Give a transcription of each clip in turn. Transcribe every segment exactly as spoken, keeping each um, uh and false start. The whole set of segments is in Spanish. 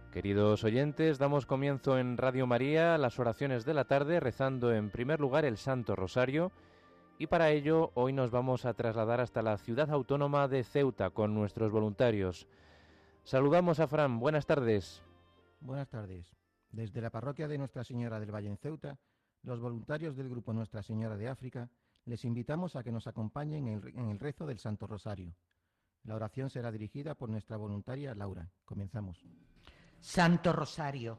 Queridos oyentes, damos comienzo en Radio María a las oraciones de la tarde, rezando en primer lugar el Santo Rosario, y para ello hoy nos vamos a trasladar hasta la ciudad autónoma de Ceuta con nuestros voluntarios. Saludamos a Fran, buenas tardes. Buenas tardes. Desde la parroquia de Nuestra Señora del Valle en Ceuta, los voluntarios del grupo Nuestra Señora de África les invitamos a que nos acompañen en el, en el rezo del Santo Rosario. La oración será dirigida por nuestra voluntaria Laura. Comenzamos. Santo Rosario.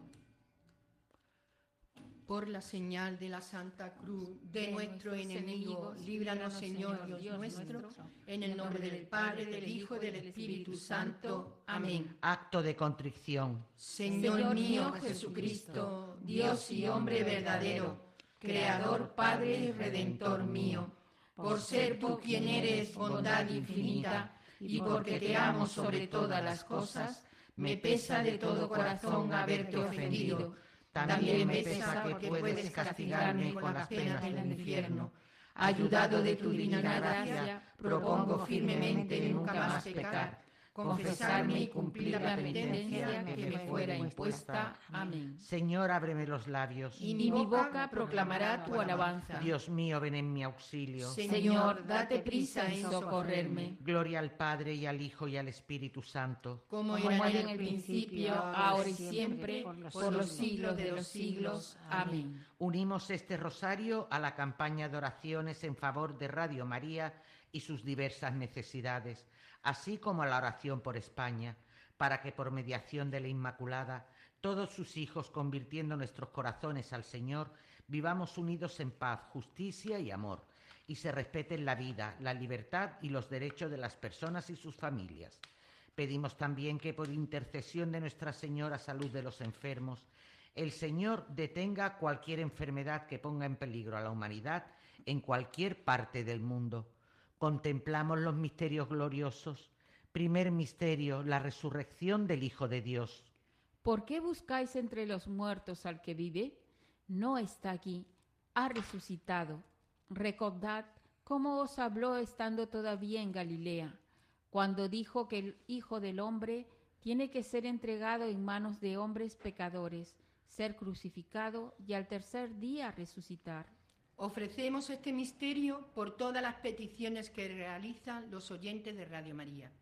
Por la señal de la Santa Cruz de nuestro enemigo, líbranos, Señor Dios nuestro, en el nombre del Padre, del Hijo y del Espíritu Santo. Amén. Acto de contrición. Señor mío Jesucristo, Dios y hombre verdadero, Creador, Padre y Redentor mío, por ser tú quien eres bondad infinita y porque te amo sobre todas las cosas, me pesa de todo corazón haberte ofendido. También me pesa que puedes castigarme con las penas del infierno. Ayudado de tu divina gracia, propongo firmemente nunca más pecar, confesarme y cumplir la penitencia que me fuera impuesta. Amén. Señor, ábreme los labios, y mi boca proclamará tu alabanza. Dios mío, ven en mi auxilio. Señor, date prisa en socorrerme. Gloria al Padre, y al Hijo, y al Espíritu Santo. Como era en el principio, ahora y siempre, por los siglos de los siglos. Amén. Unimos este rosario a la campaña de oraciones en favor de Radio María y sus diversas necesidades, así como a la oración por España, para que por mediación de la Inmaculada, todos sus hijos, convirtiendo nuestros corazones al Señor, vivamos unidos en paz, justicia y amor, y se respeten la vida, la libertad y los derechos de las personas y sus familias. Pedimos también que por intercesión de Nuestra Señora Salud de los enfermos, el Señor detenga cualquier enfermedad que ponga en peligro a la humanidad en cualquier parte del mundo. Contemplamos los misterios gloriosos. Primer misterio, la resurrección del Hijo de Dios. ¿Por qué buscáis entre los muertos al que vive? No está aquí, ha resucitado. Recordad cómo os habló estando todavía en Galilea, cuando dijo que el Hijo del Hombre tiene que ser entregado en manos de hombres pecadores, ser crucificado y al tercer día resucitar. Ofrecemos este misterio por todas las peticiones que realizan los oyentes de Radio María.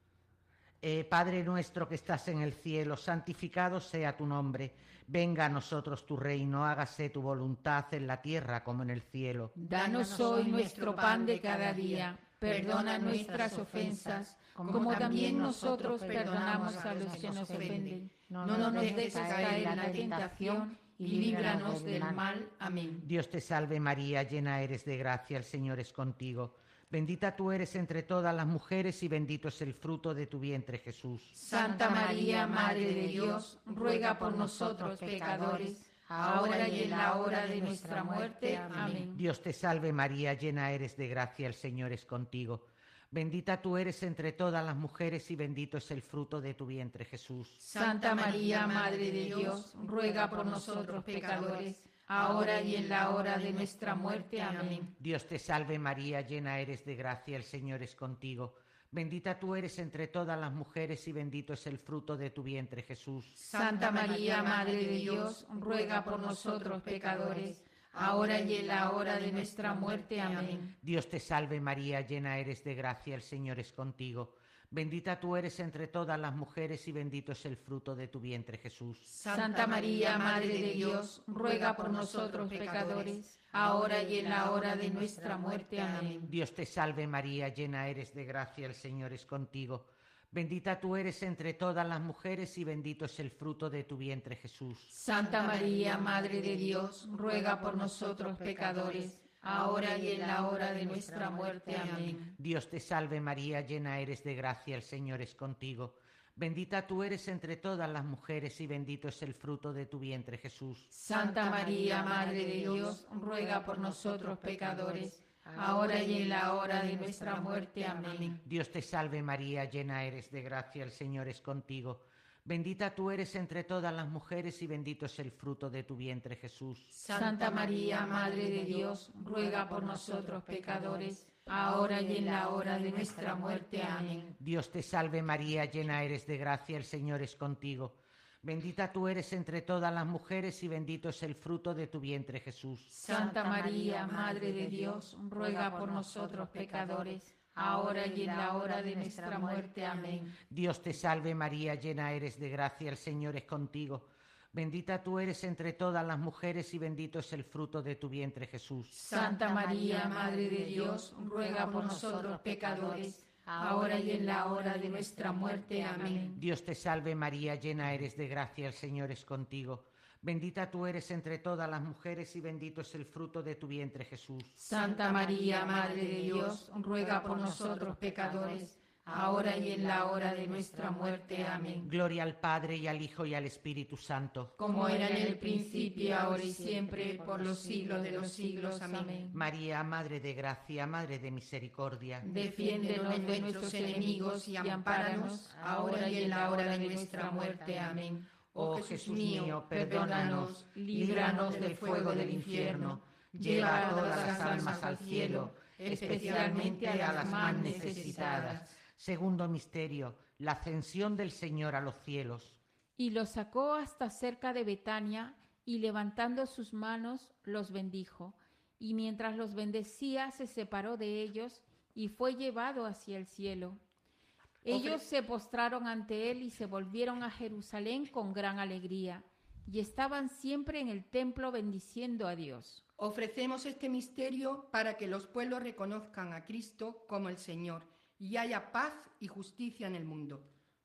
Eh, Padre nuestro que estás en el cielo, santificado sea tu nombre. Venga a nosotros tu reino, hágase tu voluntad en la tierra como en el cielo. Danos hoy nuestro pan de cada día. Perdona nuestras ofensas, como también nosotros perdonamos a los que nos ofenden. No nos dejes caer en la tentación y líbranos del mal. Amén. Dios te salve María, llena eres de gracia, el Señor es contigo. Bendita tú eres entre todas las mujeres y bendito es el fruto de tu vientre, Jesús. Santa María, Madre de Dios, ruega por nosotros pecadores, ahora y en la hora de nuestra muerte. Amén. Dios te salve María, llena eres de gracia, el Señor es contigo. Bendita tú eres entre todas las mujeres y bendito es el fruto de tu vientre, Jesús. Santa María, Madre de Dios, ruega por nosotros pecadores, ahora y en la hora de nuestra muerte. Amén. Dios te salve María, llena eres de gracia, el Señor es contigo. Bendita tú eres entre todas las mujeres y bendito es el fruto de tu vientre, Jesús. Santa María, Madre de Dios, ruega por nosotros pecadores, ahora y en la hora de nuestra muerte. Amén. Dios te salve María, llena eres de gracia, el Señor es contigo. Bendita tú eres entre todas las mujeres y bendito es el fruto de tu vientre, Jesús. Santa María, Madre de Dios, ruega por nosotros pecadores, ahora y en la hora de nuestra muerte. Amén. Dios te salve María, llena eres de gracia, el Señor es contigo. Bendita tú eres entre todas las mujeres y bendito es el fruto de tu vientre, Jesús. Santa María, Madre de Dios, ruega por nosotros pecadores, ahora y en la hora de nuestra muerte. Amén. Dios te salve María, llena eres de gracia, el Señor es contigo. Bendita tú eres entre todas las mujeres y bendito es el fruto de tu vientre, Jesús. Santa María, Madre de Dios, ruega por nosotros pecadores, ahora y en la hora de nuestra muerte. Amén. Dios te salve María, llena eres de gracia, el Señor es contigo. Bendita tú eres entre todas las mujeres y bendito es el fruto de tu vientre, Jesús. Santa María, Madre de Dios, ruega por nosotros pecadores, ahora y en la hora de nuestra muerte. Amén. Dios te salve María, llena eres de gracia, el Señor es contigo. Bendita tú eres entre todas las mujeres y bendito es el fruto de tu vientre, Jesús. Santa María, Madre de Dios, ruega por nosotros pecadores, ahora y en la hora de nuestra muerte. Amén. Dios te salve María, llena eres de gracia, el Señor es contigo. Bendita tú eres entre todas las mujeres y bendito es el fruto de tu vientre, Jesús. Santa María, Madre de Dios, ruega por nosotros pecadores, ahora y en la hora de nuestra muerte. Amén. Dios te salve María, llena eres de gracia, el Señor es contigo. Bendita tú eres entre todas las mujeres y bendito es el fruto de tu vientre, Jesús. Santa María, Madre de Dios, ruega por nosotros pecadores, ahora y en la hora de nuestra muerte. Amén. Gloria al Padre y al Hijo y al Espíritu Santo. Como era en el principio, ahora y siempre, por los siglos de los siglos. Amén. María, Madre de gracia, Madre de misericordia. Defiéndenos de nuestros enemigos y ampáranos, ahora y en la hora de nuestra muerte. Amén. Oh Jesús mío, perdónanos, líbranos del fuego del infierno, lleva a todas las almas al cielo, especialmente a las más necesitadas. Segundo misterio, la ascensión del Señor a los cielos. Y los sacó hasta cerca de Betania, y levantando sus manos los bendijo. Y mientras los bendecía, se separó de ellos y fue llevado hacia el cielo. Ellos se postraron ante él y se volvieron a Jerusalén con gran alegría, y estaban siempre en el templo bendiciendo a Dios. Ofrecemos este misterio para que los pueblos reconozcan a Cristo como el Señor y haya paz y justicia en el mundo.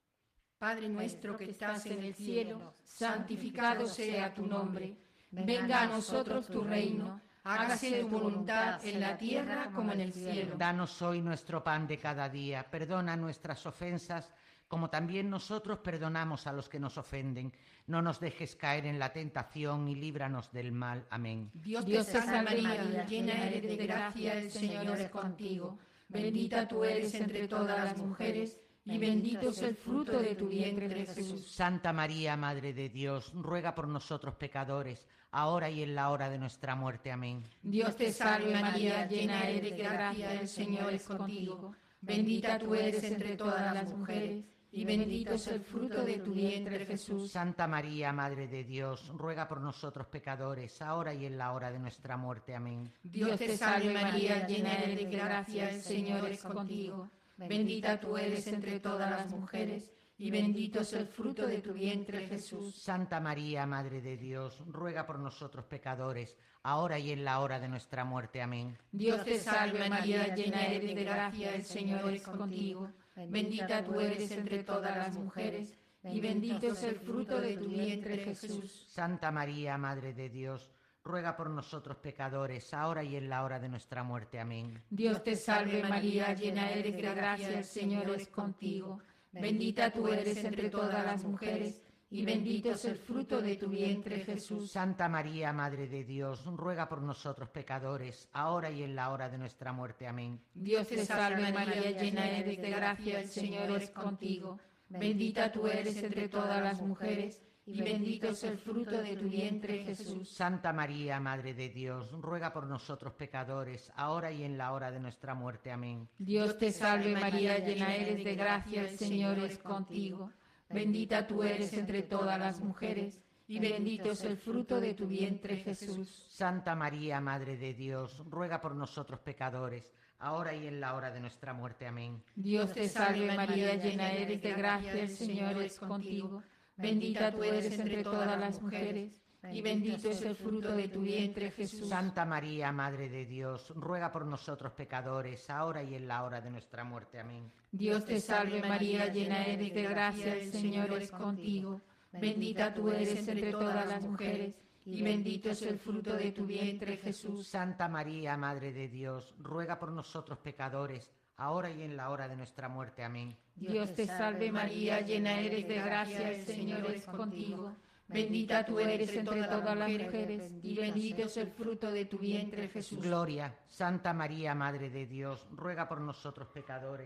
Padre nuestro que estás en el cielo, santificado sea tu nombre. Venga a nosotros tu reino. Hágase tu voluntad en la tierra como en el cielo. Danos hoy nuestro pan de cada día. Perdona nuestras ofensas, como también nosotros perdonamos a los que nos ofenden. No nos dejes caer en la tentación y líbranos del mal. Amén. Dios te salve María, llena eres de gracia, el Señor es contigo. Bendita tú eres entre todas las mujeres, y bendito es el fruto de tu vientre, Jesús. Santa María, Madre de Dios, ruega por nosotros pecadores, ahora y en la hora de nuestra muerte. Amén. Dios te salve María, llena eres de gracia, el Señor es contigo. Bendita tú eres entre todas las mujeres, y bendito es el fruto de tu vientre, Jesús. Santa María, Madre de Dios, ruega por nosotros pecadores, ahora y en la hora de nuestra muerte. Amén. Dios te salve María, llena eres de gracia, el Señor es contigo. Bendita tú eres entre todas las mujeres, y bendito es el fruto de tu vientre, Jesús. Santa María, Madre de Dios, ruega por nosotros pecadores, ahora y en la hora de nuestra muerte. Amén. Dios te salve María, llena eres de gracia, el Señor es contigo. Bendita tú eres entre todas las mujeres, y bendito es el fruto de tu vientre, Jesús. Santa María, Madre de Dios, ruega por nosotros pecadores, ahora y en la hora de nuestra muerte. Amén. Dios te salve María, llena eres de gracia, el Señor es contigo. Bendita tú eres entre todas las mujeres, y bendito es el fruto de tu vientre, Jesús. Santa María, Madre de Dios, ruega por nosotros pecadores, ahora y en la hora de nuestra muerte. Amén. Dios te salve María, llena eres de gracia, el Señor es contigo. Bendita tú eres entre todas las mujeres, y bendito es el fruto de tu vientre, Jesús. Santa María, Madre de Dios, ruega por nosotros pecadores, ahora y en la hora de nuestra muerte. Amén. Dios te salve María, llena eres de gracia, el Señor es contigo. Bendita tú eres entre todas las mujeres, y bendito es el fruto de tu vientre, Jesús. Santa María, Madre de Dios, ruega por nosotros pecadores, ahora y en la hora de nuestra muerte. Amén. Dios te salve María, llena eres de gracia, el Señor es contigo. Bendita tú eres entre todas las mujeres, y bendito es el fruto de tu vientre, Jesús. Santa María, Madre de Dios, ruega por nosotros pecadores, ahora y en la hora de nuestra muerte. Amén. Dios te salve María, llena eres de gracia, el Señor es contigo. Bendita tú eres entre todas las mujeres, y bendito es el fruto de tu vientre, Jesús. Santa María, Madre de Dios, ruega por nosotros pecadores, ahora y en la hora de nuestra muerte. Amén. Dios te salve María, llena eres de gracia, el Señor es contigo. Bendita tú eres entre todas las mujeres, y bendito es el fruto de tu vientre, Jesús. Gloria, Santa María, Madre de Dios, ruega por nosotros pecadores,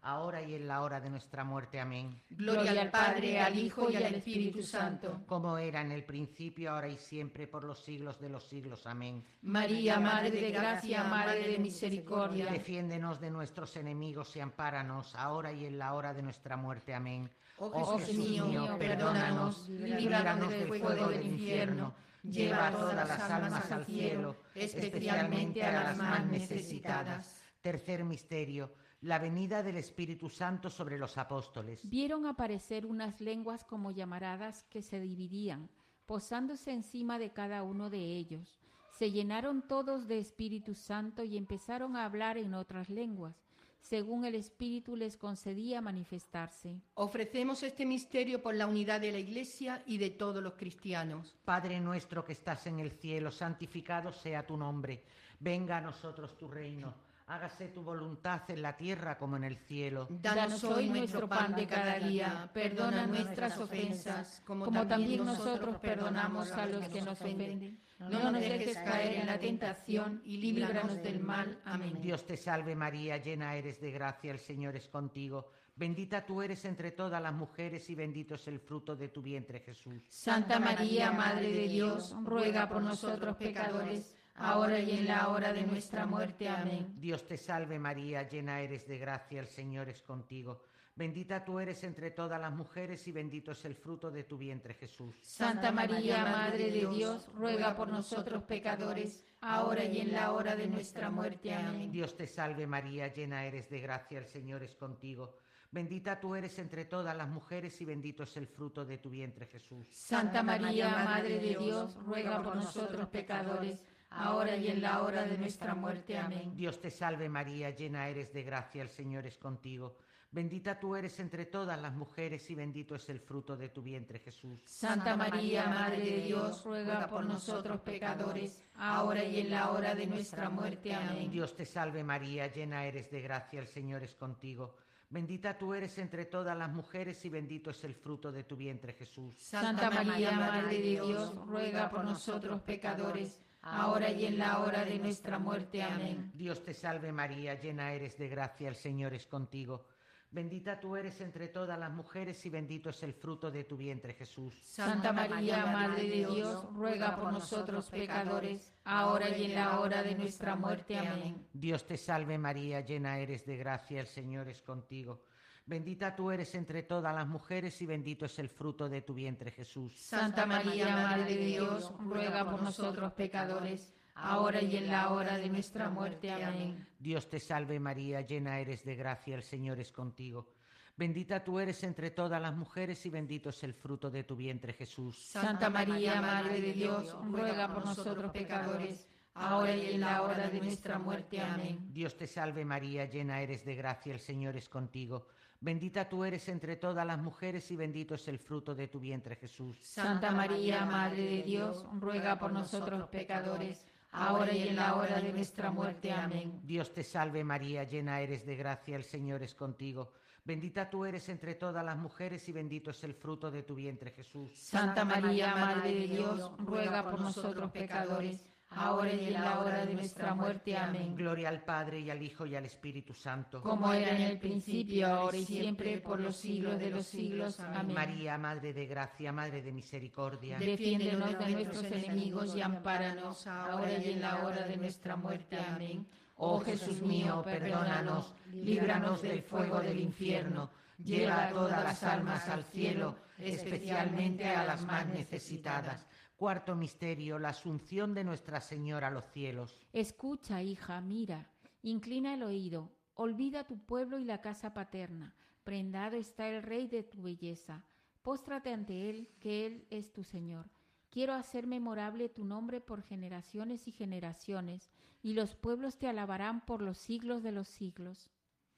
ahora y en la hora de nuestra muerte. Amén. Gloria al Padre, al Hijo y al Espíritu Santo. Como era en el principio, ahora y siempre, por los siglos de los siglos. Amén. María, Madre de gracia, Madre de misericordia, Defiéndenos de nuestros enemigos y ampáranos, ahora y en la hora de nuestra muerte. Amén. Oh Jesús mío, perdónanos, líbranos del fuego del infierno, lleva a todas las almas al cielo, especialmente a las más necesitadas. Tercer misterio, la venida del Espíritu Santo sobre los apóstoles. Vieron aparecer unas lenguas como llamaradas que se dividían, posándose encima de cada uno de ellos. Se llenaron todos de Espíritu Santo y empezaron a hablar en otras lenguas, según el Espíritu les concedía manifestarse. Ofrecemos este misterio por la unidad de la Iglesia y de todos los cristianos. Padre nuestro que estás en el cielo, santificado sea tu nombre. Venga a nosotros tu reino. Hágase tu voluntad en la tierra como en el cielo. Danos hoy nuestro pan de cada día. Perdona nuestras ofensas, como, como también también nosotros nosotros perdonamos a los que nos ofenden. No nos dejes caer en la tentación y líbranos del mal. Amén. Dios te salve María, llena eres de gracia, el Señor es contigo. Bendita tú eres entre todas las mujeres y bendito es el fruto de tu vientre, Jesús. Santa María, Madre de Dios, ruega por nosotros pecadores, ahora y en la hora de nuestra muerte. Amén. Dios te salve María, llena eres de gracia, el Señor es contigo. Bendita tú eres entre todas las mujeres y bendito es el fruto de tu vientre, Jesús. Santa María, Madre de Dios, ruega por nosotros pecadores, ahora y en la hora de nuestra muerte. Amén. Dios te salve María, llena eres de gracia, el Señor es contigo. Bendita tú eres entre todas las mujeres y bendito es el fruto de tu vientre, Jesús. Santa María, Madre de Dios, ruega por nosotros pecadores, ahora y en la hora de nuestra muerte. Amén. Dios te salve María, llena eres de gracia, el Señor es contigo. Bendita tú eres entre todas las mujeres y bendito es el fruto de tu vientre, Jesús. Santa María, Madre de Dios, ruega por nosotros pecadores, ahora y en la hora de nuestra muerte. Amén. Dios te salve María, llena eres de gracia, el Señor es contigo. Bendita tú eres entre todas las mujeres y bendito es el fruto de tu vientre, Jesús. Santa María, Madre de Dios, ruega por nosotros pecadores, ahora y en la hora de nuestra muerte. Amén. Dios te salve María, llena eres de gracia, el Señor es contigo. Bendita tú eres entre todas las mujeres y bendito es el fruto de tu vientre, Jesús. Santa María, Madre de Dios, ruega por nosotros pecadores, ahora y en la hora de nuestra muerte. Amén. Dios te salve María, llena eres de gracia, el Señor es contigo. Bendita tú eres entre todas las mujeres y bendito es el fruto de tu vientre, Jesús. Santa María, Madre de Dios, ruega por nosotros pecadores, ahora y en la hora de nuestra muerte. Amén. Dios te salve María, llena eres de gracia, el Señor es contigo. Bendita tú eres entre todas las mujeres y bendito es el fruto de tu vientre, Jesús. Santa María, Madre de Dios, ruega por nosotros pecadores, ahora y en la hora de nuestra muerte. Amén. Dios te salve María, llena eres de gracia, el Señor es contigo. Bendita tú eres entre todas las mujeres y bendito es el fruto de tu vientre, Jesús. Santa María, Madre de Dios, ruega por nosotros pecadores, ahora y en la hora de nuestra muerte. Amén. Dios te salve María, llena eres de gracia, el Señor es contigo. Bendita tú eres entre todas las mujeres y bendito es el fruto de tu vientre, Jesús. Santa María, Madre de Dios, ruega por nosotros pecadores, ahora y en la hora de nuestra muerte. Amén. Gloria al Padre y al Hijo y al Espíritu Santo. Como era en el principio, ahora y siempre, por los siglos de los siglos. Amén. María, Madre de gracia, Madre de misericordia. Defiéndenos de nuestros enemigos y ampáranos, ahora y en la hora de nuestra muerte. Amén. Oh Jesús mío, perdónanos, líbranos del fuego del infierno, lleva a todas las almas al cielo, especialmente a las más necesitadas. Cuarto misterio, la asunción de Nuestra Señora a los cielos. Escucha, hija, mira, inclina el oído, olvida tu pueblo y la casa paterna. Prendado está el Rey de tu belleza. Póstrate ante Él, que Él es tu Señor. Quiero hacer memorable tu nombre por generaciones y generaciones, y los pueblos te alabarán por los siglos de los siglos.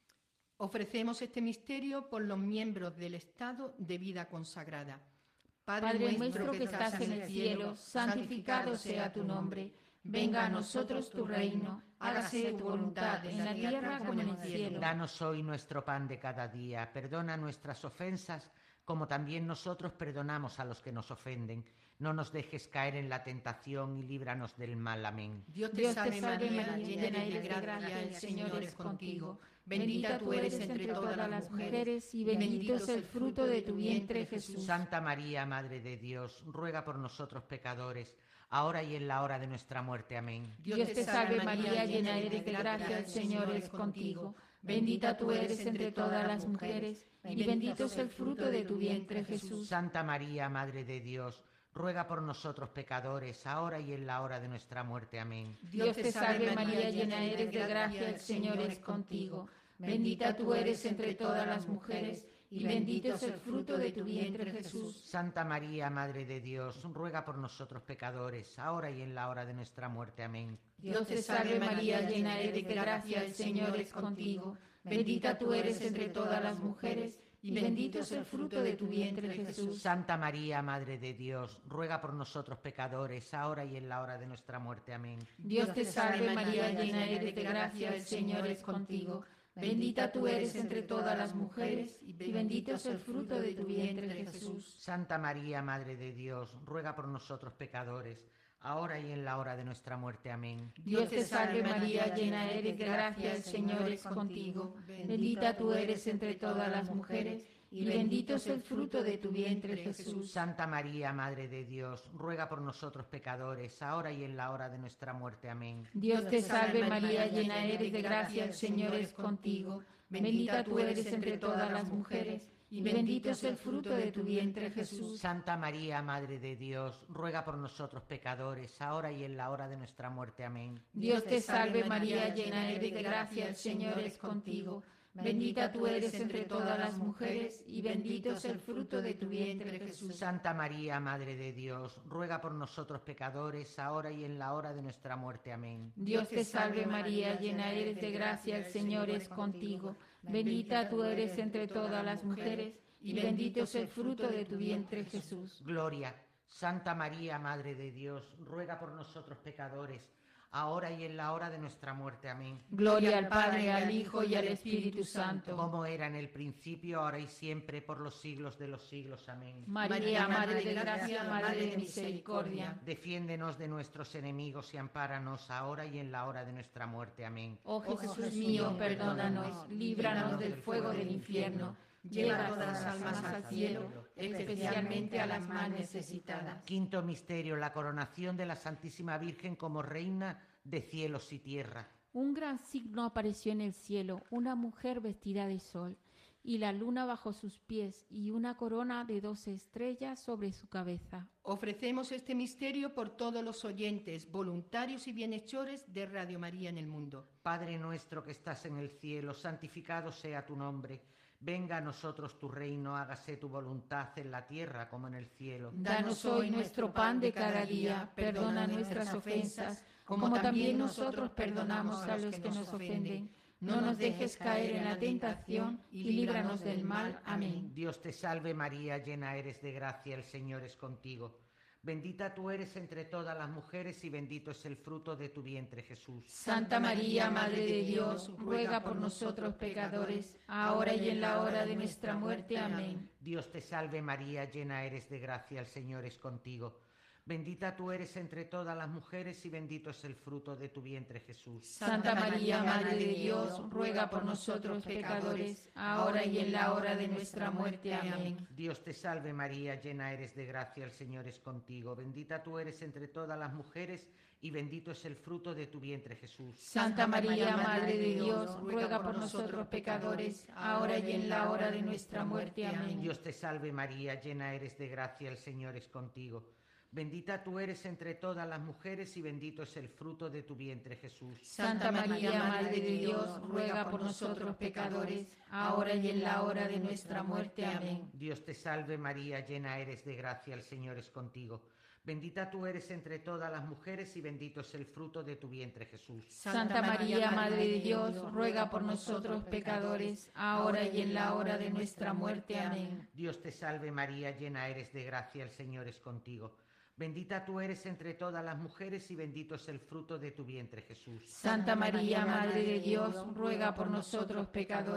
Ofrecemos este misterio por los miembros del estado de vida consagrada. Padre, Padre nuestro que estás en el cielo, santificado sea tu nombre. Venga a nosotros tu reino, hágase tu voluntad en la tierra como en el cielo. Danos hoy nuestro pan de cada día, perdona nuestras ofensas, como también nosotros perdonamos a los que nos ofenden. No nos dejes caer en la tentación y líbranos del mal. Amén. Dios te salve María, llena eres de gracia, el Señor es contigo. Bendita tú eres entre todas las mujeres y bendito es el fruto de tu vientre, Jesús. Santa María, Madre de Dios, ruega por nosotros pecadores, ahora y en la hora de nuestra muerte. Amén. Dios te salve María, llena eres de gracia, el Señor es contigo. Bendita tú eres entre todas las mujeres y bendito es el fruto de tu vientre, Jesús. Santa María, Madre de Dios, ruega por nosotros pecadores, ahora y en la hora de nuestra muerte. Amén. Dios te salve María, llena eres de gracia, el Señor es contigo. Bendita tú eres entre todas las mujeres y bendito es el fruto de tu vientre, Jesús. Santa María, Madre de Dios, ruega por nosotros pecadores, ahora y en la hora de nuestra muerte. Amén. Dios te salve María, llena eres de gracia, el Señor es contigo. Bendita tú eres entre todas las mujeres y bendito es el fruto de tu vientre, Jesús. Santa María, Madre de Dios, ruega por nosotros pecadores, ahora y en la hora de nuestra muerte. Amén. Dios te salve María, llena eres de gracia, el Señor es contigo. Bendita tú eres entre todas las mujeres y bendito es el fruto de tu vientre, Jesús. Santa María, Madre de Dios, ruega por nosotros pecadores, ahora y en la hora de nuestra muerte. Amén. Dios te salve María, llena eres de gracia, el Señor es contigo. Bendita tú eres entre todas las mujeres y bendito es el fruto de tu vientre, Jesús. Santa María, Madre de Dios, ruega por nosotros pecadores, ahora y en la hora de nuestra muerte. Amén. Dios te salve María, llena eres de gracia, el Señor es contigo. Bendita tú eres entre todas las mujeres y bendito es el fruto de tu vientre, Jesús. Santa María, Madre de Dios, ruega por nosotros pecadores, ahora y en la hora de nuestra muerte. Amén. Dios te salve María, llena eres de gracia, el Señor es contigo. Bendita tú eres entre todas las mujeres y bendito es el fruto de tu vientre, Jesús. Santa María, Madre de Dios, ruega por nosotros pecadores, ahora y en la hora de nuestra muerte. Amén. Dios te salve María, llena eres de gracia, el Señor es contigo. Bendita tú eres entre todas las mujeres y bendito es el fruto de tu vientre, Jesús. Gloria. Santa María, Madre de Dios, ruega por nosotros pecadores, ahora y en la hora de nuestra muerte. Amén. Gloria al Padre, al Hijo y al Espíritu Santo. Como era en el principio, ahora y siempre, por los siglos de los siglos. Amén. María, Madre de gracia, Madre de misericordia. Defiéndenos de nuestros enemigos y ampáranos ahora y en la hora de nuestra muerte. Amén. Oh Jesús mío, perdónanos, líbranos del fuego del infierno. Lleva todas las almas al cielo, especialmente a las más necesitadas. Quinto misterio, la coronación de la Santísima Virgen como Reina de cielos y tierra. Un gran signo apareció en el cielo, una mujer vestida de sol, y la luna bajo sus pies, y una corona de doce estrellas sobre su cabeza. Ofrecemos este misterio por todos los oyentes, voluntarios y bienhechores de Radio María en el mundo. Padre nuestro que estás en el cielo, santificado sea tu nombre. Venga a nosotros tu reino, hágase tu voluntad en la tierra como en el cielo. Danos hoy nuestro pan de cada día, perdona nuestras ofensas, como también nosotros perdonamos a los que nos ofenden. No nos dejes caer en la tentación y líbranos del mal. Amén. Dios te salve María, llena eres de gracia, el Señor es contigo. Bendita tú eres entre todas las mujeres y bendito es el fruto de tu vientre, Jesús. Santa María, Madre de Dios, ruega por nosotros pecadores, ahora y en la hora de nuestra muerte. Amén. Dios te salve María, llena eres de gracia, el Señor es contigo. Bendita tú eres entre todas las mujeres y bendito es el fruto de tu vientre, Jesús. Santa María, Madre de Dios, ruega por nosotros pecadores, ahora y en la hora de nuestra muerte. Amén. Dios te salve María, llena eres de gracia, el Señor es contigo. Bendita tú eres entre todas las mujeres y bendito es el fruto de tu vientre, Jesús. Santa María, Madre de Dios, ruega por nosotros pecadores, ahora y en la hora de nuestra muerte. Amén. Dios te salve María, llena eres de gracia, el Señor es contigo. Bendita tú eres entre todas las mujeres y bendito es el fruto de tu vientre, Jesús. Santa María, Madre de Dios, ruega por nosotros pecadores, ahora y en la hora de nuestra muerte. Amén. Dios te salve María, llena eres de gracia, el Señor es contigo. Bendita tú eres entre todas las mujeres y bendito es el fruto de tu vientre, Jesús. Santa María, Madre de Dios, ruega por nosotros pecadores, ahora y en la hora de nuestra muerte. Amén. Dios te salve María, llena eres de gracia, el Señor es contigo. Bendita tú eres entre todas las mujeres y bendito es el fruto de tu vientre, Jesús. Santa María, Madre de Dios, ruega por nosotros pecadores,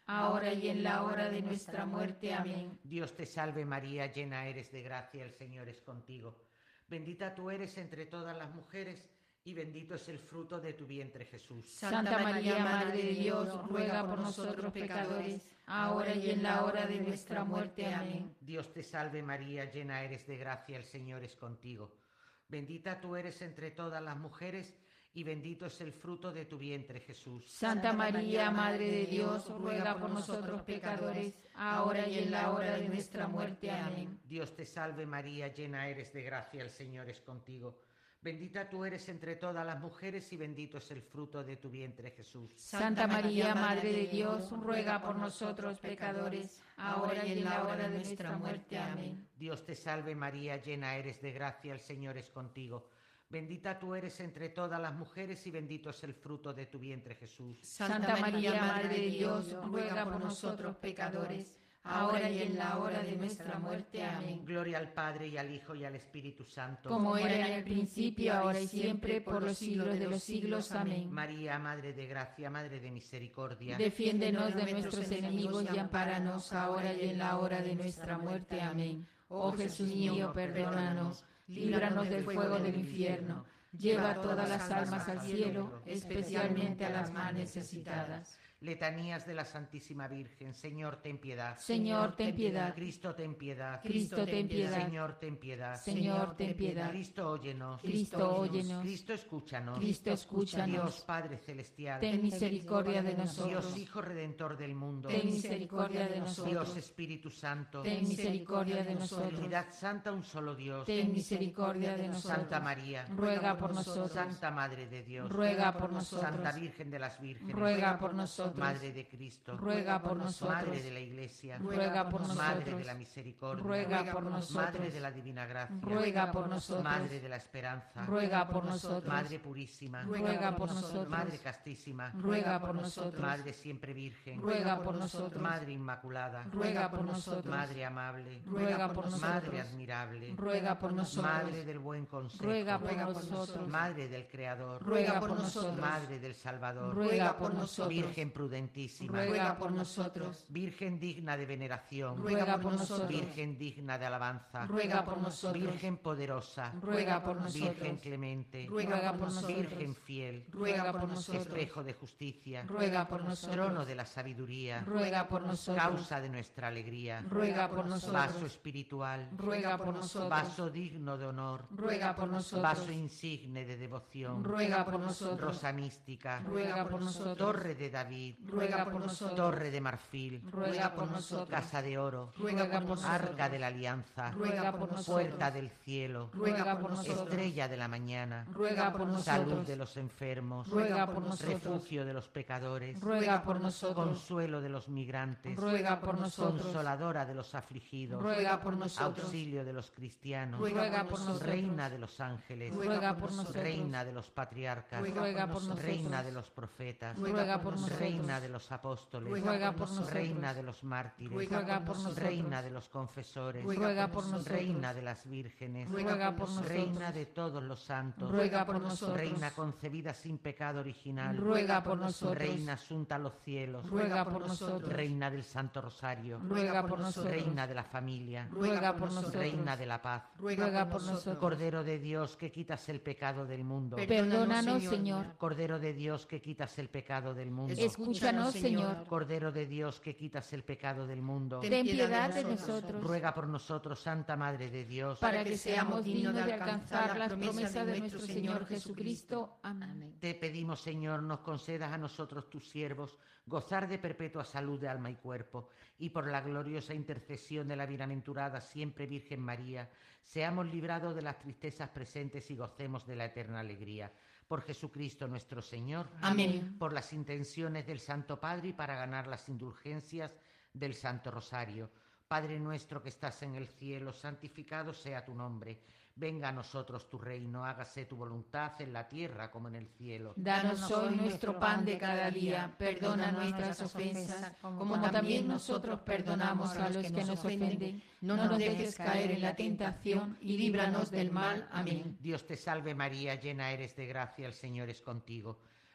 ahora y en la hora de nuestra muerte. Amén. Dios te salve María, llena eres de gracia, el Señor es contigo. Bendita tú eres entre todas las mujeres, y bendito es el fruto de tu vientre, Jesús. Santa María, Madre de Dios, ruega por nosotros pecadores, ahora y en la hora de nuestra muerte. Amén. Dios te salve María, llena eres de gracia, el Señor es contigo. Bendita tú eres entre todas las mujeres, y bendito es el fruto de tu vientre, Jesús. Santa María, Madre de Dios, ruega por nosotros pecadores, ahora y en la hora de nuestra muerte. Amén. Dios te salve María, llena eres de gracia, el Señor es contigo. Bendita tú eres entre todas las mujeres, y bendito es el fruto de tu vientre, Jesús. Santa María, Madre de Dios, ruega por nosotros pecadores, ahora y en la hora de nuestra muerte. Amén. Dios te salve María, llena eres de gracia, el Señor es contigo. Bendita tú eres entre todas las mujeres, y bendito es el fruto de tu vientre, Jesús. Santa María, Madre de Dios, ruega por nosotros pecadores, ahora y en la hora de nuestra muerte. Amén. Gloria al Padre, y al Hijo, y al Espíritu Santo. Como era en el principio, ahora y siempre, por los siglos de los siglos. Amén. María, Madre de gracia, Madre de misericordia, defiéndenos de nuestros enemigos y ampáranos ahora y en la hora de nuestra muerte. Amén. Oh Jesús mío, perdónanos, líbranos del fuego del infierno, lleva todas las almas al cielo, especialmente a las más necesitadas. Letanías de la Santísima Virgen. Señor, ten piedad. Señor, ten piedad. Cristo, ten piedad. Cristo, ten piedad. Señor, ten piedad. Señor, ten piedad. Cristo, óyenos. Cristo, óyenos. Cristo, escúchanos. Cristo, escúchanos. Dios Padre celestial, ten misericordia de nosotros. Dios Hijo Redentor del mundo, ten misericordia de nosotros. Dios Espíritu Santo, ten misericordia de nosotros. Trinidad Santa, un solo Dios, ten misericordia de nosotros. Santa María, ruega por nosotros. Santa Madre de Dios, ruega por nosotros. Santa Virgen de las Vírgenes, ruega por nosotros. Madre de Cristo, ruega por nosotros. Madre de la Iglesia, ruega por nosotros. Madre de la Misericordia, ruega por nosotros. Madre de la Divina Gracia, ruega por nosotros. Madre de la Esperanza, ruega por nosotros. Madre Purísima, ruega por nosotros. Madre Castísima, ruega por nosotros. Madre Siempre Virgen, ruega por nosotros. Madre Inmaculada, ruega por nosotros. Madre Amable, ruega por nosotros. Madre Admirable, ruega por nosotros. Madre del Buen Consejo, ruega por nosotros. Madre del Creador, ruega por nosotros. Madre del Salvador, ruega por nosotros. Virgen prudentísima, ruega por nosotros. Virgen digna de veneración, ruega por nosotros. Virgen digna de alabanza, ruega por nosotros. Virgen poderosa, ruega por nosotros. Virgen clemente, ruega por nosotros. Virgen fiel, ruega por nosotros. Espejo de justicia, ruega por nosotros. Trono de la sabiduría, ruega por nosotros. Causa de nuestra alegría, ruega por nosotros. Vaso espiritual, ruega por nosotros. Vaso digno de honor, ruega por nosotros. Vaso insigne de devoción, ruega por nosotros. Rosa mística, ruega por nosotros. Torre de David, ruega por nosotros. Torre de marfil, ruega por nosotros. Casa de oro, ruega por nosotros. Arca de la alianza, ruega por nosotros. Puerta del cielo, ruega por nosotros. Estrella de la mañana, ruega por nosotros. Salud de los enfermos, ruega por nosotros. Refugio de los pecadores, ruega por nosotros. Consuelo de los migrantes, ruega por nosotros. Consoladora de los afligidos, ruega por nosotros. Auxilio de los cristianos, ruega por nosotros. Reina de los ángeles, ruega por nosotros. Reina de los patriarcas, ruega por nosotros. Reina de los profetas, ruega por nosotros. Reina de los apóstoles, ruega por nosotros. Reina de los mártires, ruega por nosotros. Reina de los confesores, ruega por nosotros. Reina de las vírgenes, ruega por nosotros. Reina de todos los santos, ruega por nosotros. Reina concebida sin pecado original, ruega por nosotros. Reina asunta a los cielos, ruega por nosotros. Reina del Santo Rosario, ruega por nosotros. Reina de la familia, ruega por nosotros. Reina de la paz, ruega por nosotros. Cordero de Dios que quitas el pecado del mundo, perdónanos, Señor. Cordero de Dios que quitas el pecado del mundo, escúchanos, Señor. Cordero de Dios que quitas el pecado del mundo, ten piedad de nosotros. Ruega por nosotros, Santa Madre de Dios, para que seamos dignos de alcanzar las promesas de nuestro Señor Jesucristo. Amén. Te pedimos, Señor, nos concedas a nosotros, tus siervos, gozar de perpetua salud de alma y cuerpo, y por la gloriosa intercesión de la bienaventurada siempre Virgen María, seamos librados de las tristezas presentes y gocemos de la eterna alegría. Por Jesucristo nuestro Señor. Amén. Por las intenciones del Santo Padre y para ganar las indulgencias del Santo Rosario. Padre nuestro que estás en el cielo, santificado sea tu nombre. Venga a nosotros tu reino, hágase tu voluntad en la tierra como en el cielo. Danos hoy nuestro pan de cada día, perdona nuestras ofensas, como también nosotros perdonamos a los que nos ofenden. No nos dejes caer en la tentación y líbranos del mal. Amén. Dios te salve María, llena eres de gracia, el Señor es contigo.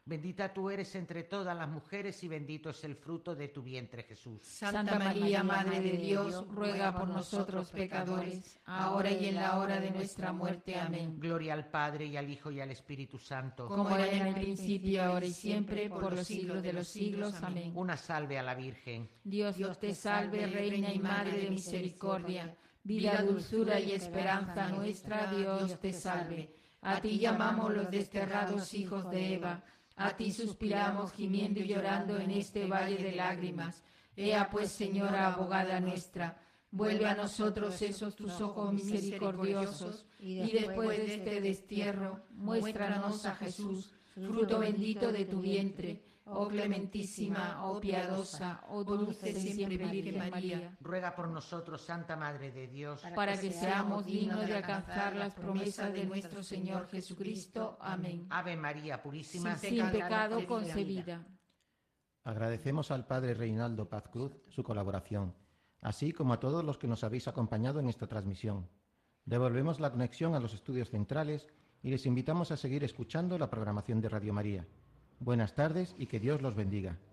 Bendita tú eres entre todas las mujeres y bendito es el fruto de tu vientre, Jesús. Santa María, Madre de Dios, ruega por nosotros pecadores, ahora y en la hora de nuestra muerte. Amén. Gloria al Padre, y al Hijo, y al Espíritu Santo. Como era en el principio, ahora y siempre, por los siglos de los siglos. Amén. Una salve a la Virgen. Dios, Dios te salve, Reina y Madre de misericordia, vida, dulzura y esperanza nuestra, Dios te salve. A ti llamamos los desterrados hijos de Eva, a ti suspiramos gimiendo y llorando en este valle de lágrimas. Ea pues, Señora, abogada nuestra, vuelve a nosotros esos tus ojos misericordiosos, y después de este destierro, muéstranos a Jesús, fruto bendito de tu vientre. Oh clementísima, oh piadosa, oh dulce siempre Virgen María, ruega por nosotros, Santa Madre de Dios, para que seamos dignos de alcanzar las promesas de nuestro Señor Jesucristo. Amén. Ave María Purísima, sin pecado concebida. Agradecemos al Padre Reinaldo Paz Cruz su colaboración, así como a todos los que nos habéis acompañado en esta transmisión. Devolvemos la conexión a los estudios centrales y les invitamos a seguir escuchando la programación de Radio María. Buenas tardes y que Dios los bendiga.